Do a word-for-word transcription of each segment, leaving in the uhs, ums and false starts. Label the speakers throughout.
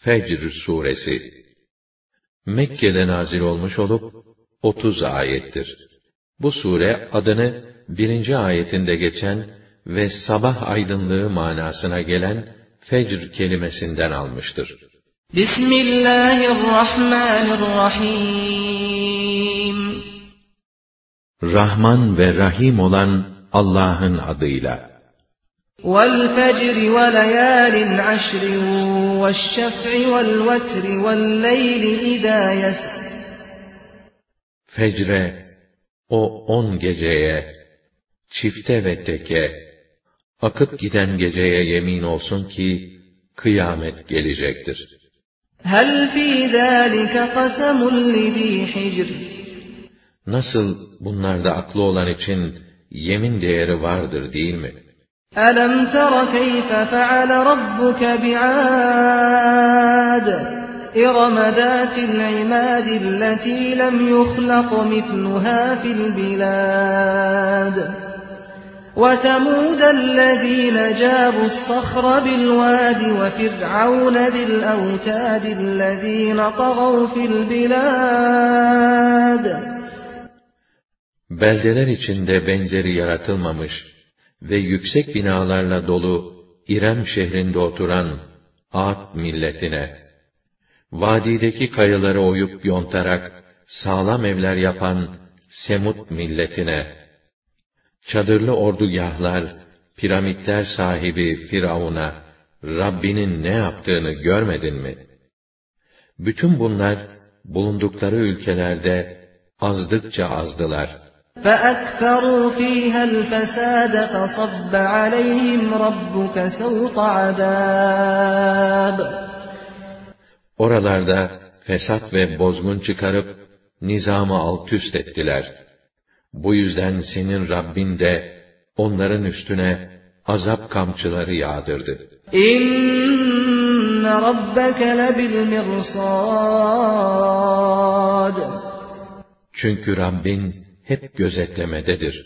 Speaker 1: Fecr suresi Mekke'de nazil olmuş olup otuz ayettir. Bu sure adını birinci ayetinde geçen ve sabah aydınlığı manasına gelen fecr kelimesinden almıştır.
Speaker 2: Bismillahirrahmanirrahim.
Speaker 1: Rahman ve Rahim olan Allah'ın adıyla.
Speaker 2: وَالْفَجْرِ وَلَيَالٍ عَشْرٍ وَالشَّفْعِ وَالْوَتْرِ وَاللَّيْلِ إِذَا يَسْرِ.
Speaker 1: Fecre, o on geceye, çifte ve teke, akıp giden geceye yemin olsun ki, kıyamet gelecektir.
Speaker 2: هَلْ فِي ذَٰلِكَ قَسَمٌ لِذ۪ي حِجْرٍ.
Speaker 1: Nasıl bunlarda aklı olan için yemin değeri vardır değil mi?
Speaker 2: أَلَمْ تَرَ كَيْفَ فَعَلَ رَبُّكَ بِعَادٍ إِرَمَ ذَاتِ الْعِمَادِ الَّتِي لَمْ يُخْلَقْ مِثْلُهَا فِي الْبِلَادِ وَثَمُودَ الَّذِينَ جَابُوا الصَّخْرَ بِالْوَادِ وَفِرْعَوْنَ ذِي الْأَوْتَادِ الَّذِينَ طَغَوْا فِي الْبِلَادِ.
Speaker 1: Beldeler içinde benzeri yaratılmamış ve yüksek binalarla dolu İrem şehrinde oturan Ad milletine, vadideki kayaları oyup yontarak sağlam evler yapan Semud milletine, çadırlı ordugahlar, piramitler sahibi Firavun'a, Rabbinin ne yaptığını görmedin mi? Bütün bunlar, bulundukları ülkelerde azdıkça azdılar.
Speaker 2: فَأَكْثَرُوا فِيهَا الْفَسَادَ فَصَبَّ عَلَيْهِمْ رَبُّكَ سَوْطَ عَذَابٍ.
Speaker 1: Oralarda fesat ve bozgun çıkarıp, nizamı altüst ettiler. Bu yüzden senin Rabbin de, onların üstüne azap kamçıları yağdırdı.
Speaker 2: İnne rabbeke lebil mirsad.
Speaker 1: Çünkü Rabbin hep gözetlemededir.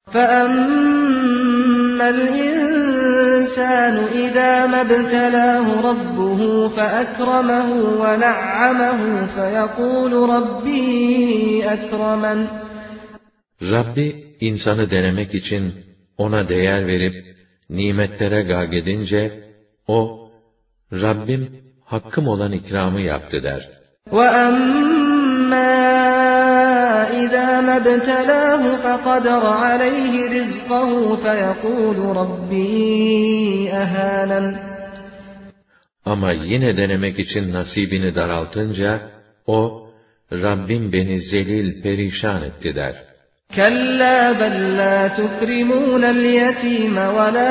Speaker 2: فَأَمَّا الْإِنسَانُ إِذَا مَا ابْتَلَاهُ رَبُّهُ فَأَكْرَمَهُ وَنَعَّمَهُ فَيَقُولُ رَبِّي أَكْرَمَنِ.
Speaker 1: Rabbi insanı denemek için ona değer verip nimetlere gâgedince o Rabbim hakkım olan ikramı yaptı der.
Speaker 2: وَأَمَّا إِذَا مَا ابْتَلَاهُ فَقَدَرَ عَلَيْهِ رِزْقَهُ فَيَقُولُ رَبِّي أَهَانَنِ.
Speaker 1: Ama yine denemek için nasibini daraltınca o Rabbim beni zelil perişan etti der.
Speaker 2: كَلَّا بَلْ لَا تُكْرِمُونَ الْيَتِيمَ وَلَا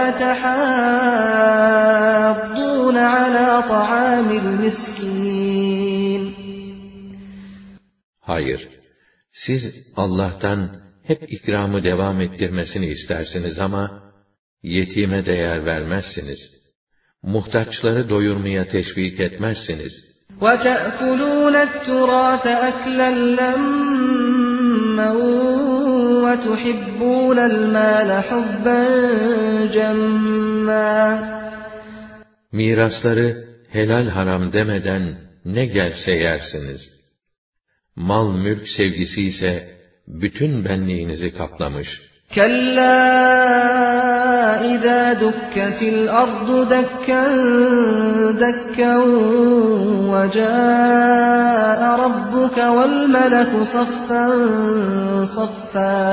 Speaker 2: تَحَاضُّونَ عَلَى طَعَامِ الْمِسْكِينِ.
Speaker 1: Hayır, siz Allah'tan hep ikramı devam ettirmesini istersiniz ama yetime değer vermezsiniz. Muhtaçları doyurmaya teşvik etmezsiniz.
Speaker 2: وَتَأْكُلُونَ التُّرَاثَ أَكْلًا لَمًّا وَتُحِبُّونَ الْمَالَ حُبًّا جَمًّا.
Speaker 1: Mirasları helal haram demeden ne gelse yersiniz. Mal mülk sevgisi ise bütün benliğinizi kaplamış.
Speaker 2: كَلَّا إِذَا دُكَّتِ الْأَرْضُ دَكًّا دَكًّا وَجَاءَ رَبُّكَ وَالْمَلَكُ صَفًّا صَفًّا.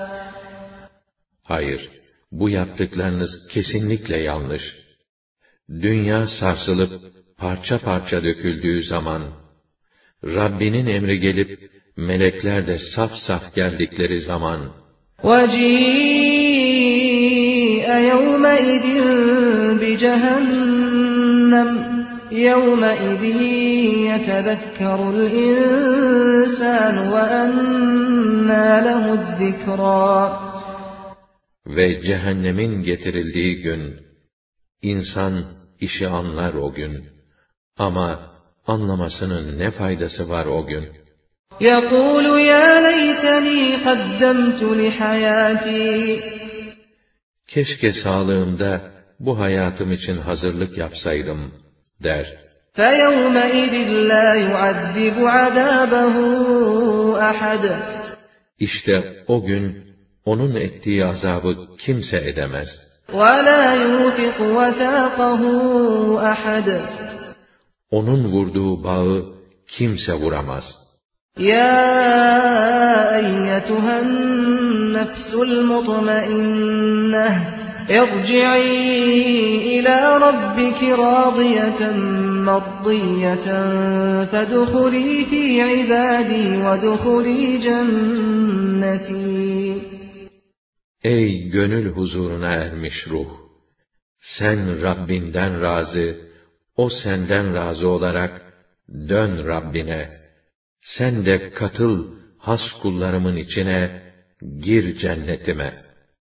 Speaker 1: Hayır, bu yaptıklarınız kesinlikle yanlış. Dünya sarsılıp parça parça döküldüğü zaman, Rabbinin emri gelip melekler de saf saf geldikleri zaman,
Speaker 2: وَجِيءَ يَوْمَئِذٍ بِجَهَنَّمَ يَوْمَئِذٍ يَتَذَكَّرُ الْإِنسَانُ وَأَنَّىٰ لَهُ الذِّكْرَىٰ.
Speaker 1: Ve cehennemin getirildiği gün, insan işi anlar o gün. Ama anlamasının ne faydası var o gün?
Speaker 2: يَقُولُ يَا لَيْتَنِي قَدَّمْتُ لِحَيَاتِي.
Speaker 1: Keşke sağlığımda bu hayatım için hazırlık yapsaydım, der.
Speaker 2: فَيَوْمَئِذٍ لَا يُعَذِّبُ عَذَابَهُ أَحَدٌ
Speaker 1: İşte o gün onun ettiği azabı kimse edemez.
Speaker 2: وَلَا يُوثِقُ وَثَاقَهُ أَحَدٌ
Speaker 1: Onun vurduğu bağı kimse vuramaz.
Speaker 2: يَا أَيَّتُهَا النَّفْسُ الْمُطْمَئِنَّةُ ارْجِعِي إِلَى رَبِّكِ رَاضِيَةً مَرْضِيَّةً فَادْخُلِي فِي عِبَادِي وَادْخُلِي جَنَّتِي.
Speaker 1: Ey gönül huzuruna ermiş ruh! Sen Rabbinden razı, o senden razı olarak dön Rabbine. Sen de katıl has kullarımın içine, gir cennetime.